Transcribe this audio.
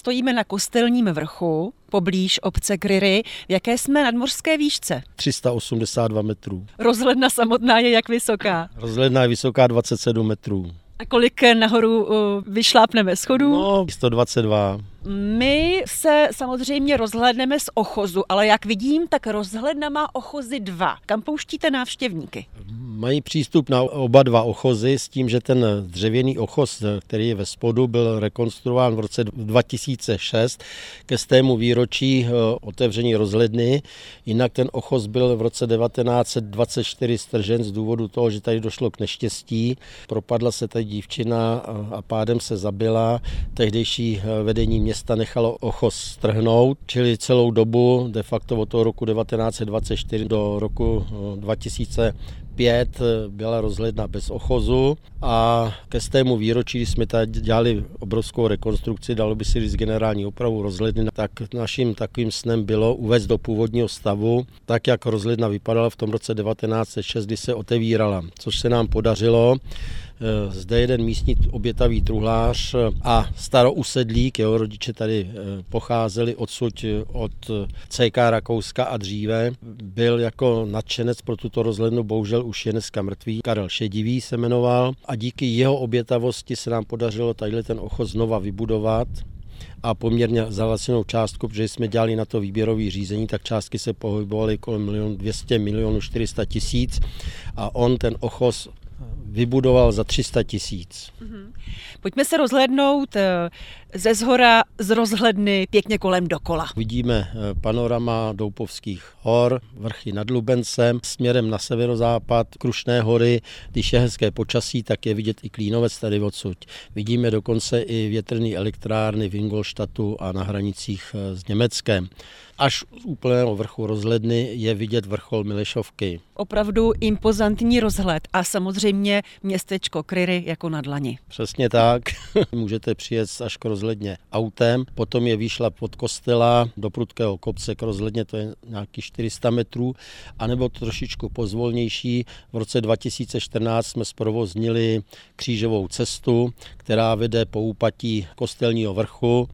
Stojíme na Kostelním vrchu, poblíž obce Kryry. V jaké jsme nadmořské výšce? 382 metrů. Rozhledna samotná je jak vysoká? Rozhledna je vysoká 27 metrů. A kolik nahoru vyšlápneme schodů? No, 122. My se samozřejmě rozhlédneme z Ochozu, ale jak vidím, tak rozhledna má Ochozy 2. Kam pouštíte návštěvníky? Mají přístup na oba dva Ochozy s tím, že ten dřevěný Ochoz, který je ve spodu, byl rekonstruován v roce 2006 ke 100. výročí otevření rozhledny. Jinak ten Ochoz byl v roce 1924 stržen z důvodu toho, že tady došlo k neštěstí. Propadla se tady dívčina a pádem se zabila. Tehdejší vedení města nechalo Ochoz strhnout, čili celou dobu, de facto od toho roku 1924 do roku 2005 byla rozhledna bez Ochozu a ke 100. výročí, když jsme tady dělali obrovskou rekonstrukci, dalo by si říct generální opravu rozhledny, tak naším takovým snem bylo uvést do původního stavu, tak jak rozhledna vypadala v tom roce 1906, kdy se otevírala, což se nám podařilo. Zde jeden místní obětavý truhlář a starousedlík, jeho rodiče tady pocházeli odsud od CK Rakouska a dříve, byl jako nadšenec pro tuto rozhlednu, bohužel už je dneska mrtvý. Karel Šedivý se jmenoval a díky jeho obětavosti se nám podařilo tadyhle ten Ochoz znova vybudovat a poměrně za lacinou částku, protože jsme dělali na to výběrové řízení, tak částky se pohybovaly kolem 200 milionů 400 tisíc a on ten Ochoz vybudoval za 300 tisíc. Pojďme se rozhlédnout ze shora z rozhledny pěkně kolem dokola. Vidíme panorama Doupovských hor, vrchy nad Lubencem, směrem na severozápad, Krušné hory. Když je hezké počasí, tak je vidět i Klínovec tady odsud. Vidíme dokonce i větrné elektrárny v Ingolstadtu a na hranicích s Německem. Až z úplného vrchu rozhledny je vidět vrchol Milešovky. Opravdu impozantní rozhled a samozřejmě městečko Kryry jako na dlani. Přesně tak. Můžete přijet až k rozhledně autem, potom je výšlap od kostela do prudkého kopce k rozhledně, to je nějakých 400 metrů, anebo trošičku pozvolnější. V roce 2014 jsme zprovoznili křížovou cestu, která vede po úpatí Kostelního vrchu